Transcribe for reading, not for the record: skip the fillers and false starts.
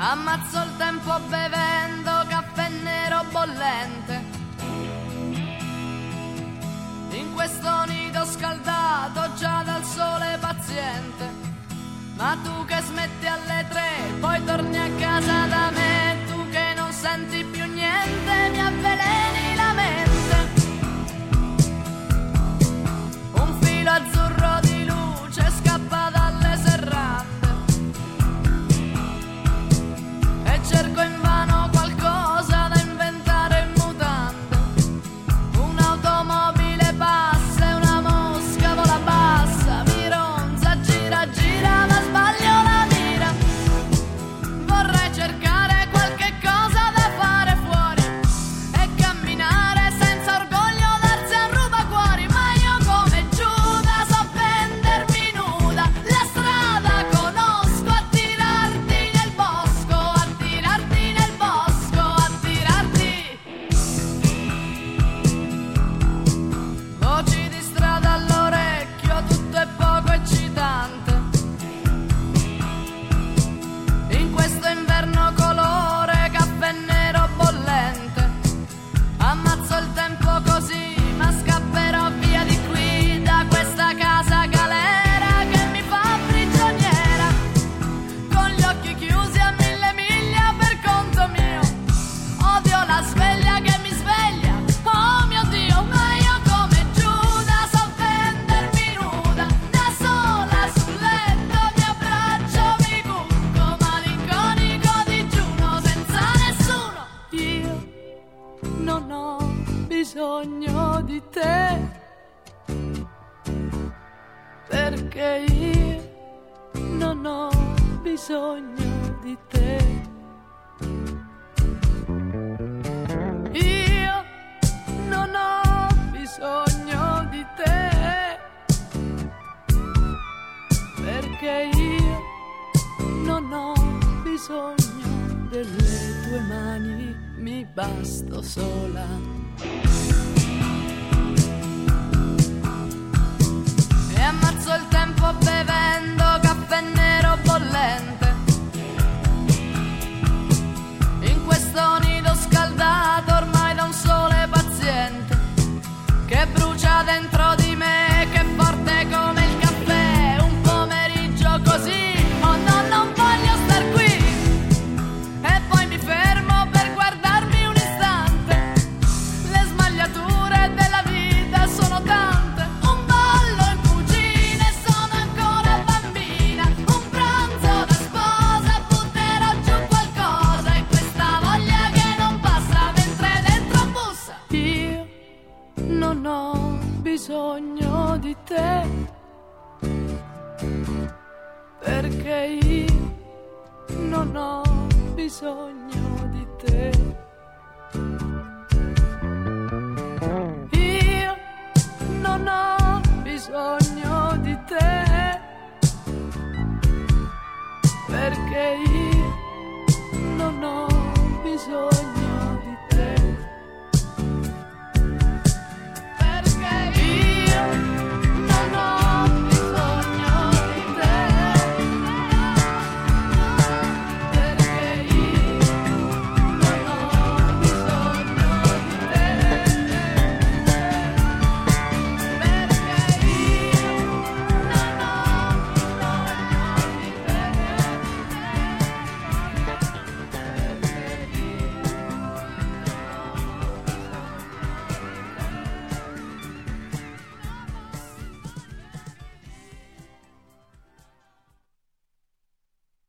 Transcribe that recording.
Ammazzo il tempo bevendo caffè nero bollente. In questo nido scaldato già dal sole paziente. Ma tu che smetti alle 3, poi torni a casa da me. Tu che non senti più niente, mi avveleni la mente. Un filo azzurro di luce scappa dalle serrande. Cerco invano qualcosa da inventare in mutande. Un'automobile passa e una mosca vola bassa. Mi ronza, gira, gira, ma sbaglio la mira. Vorrei cercare qualche cosa da fare fuori e camminare senza orgoglio, darsi a rubacuori. Ma io come Giuda so vendermi nuda. La strada conosco, a tirarti nel bosco, a tirarti nel bosco, a tirarti. Voci di strada all'orecchio, tutto è poco eccitante. In questo inverno colore caffè nero bollente. Ammazzo il tempo così, ma scapperò via di qui, da questa casa galera che mi fa prigioniera. Con gli occhi chiusi a 1000 miglia per conto mio. Odio la sveglia che mi sveglia, oh mio Dio. Ma io come Giuda so vendermi nuda. Da sola sul letto mi abbraccio, mi cucco malinconico digiuno senza nessuno. Io non ho bisogno di te, perché io non ho bisogno di te. Io non ho bisogno di te, perché io non ho bisogno delle tue mani, mi basto sola. E ammazzo il tempo bevendo caffè nero bollente. In questo nido scaldato ormai da un sole paziente che brucia dentro di me, che è forte come il caffè. Un pomeriggio così, oh no, non voglio star qui. E poi mi fermo per guardarmi un istante. Le smagliature della vita sono tante. Un ballo in cucina e sono ancora bambina. Un pranzo da sposa, butterò giù qualcosa. E questa voglia che non passa mentre dentro bussa. Io non ho bisogno di te, perché io non ho bisogno di te.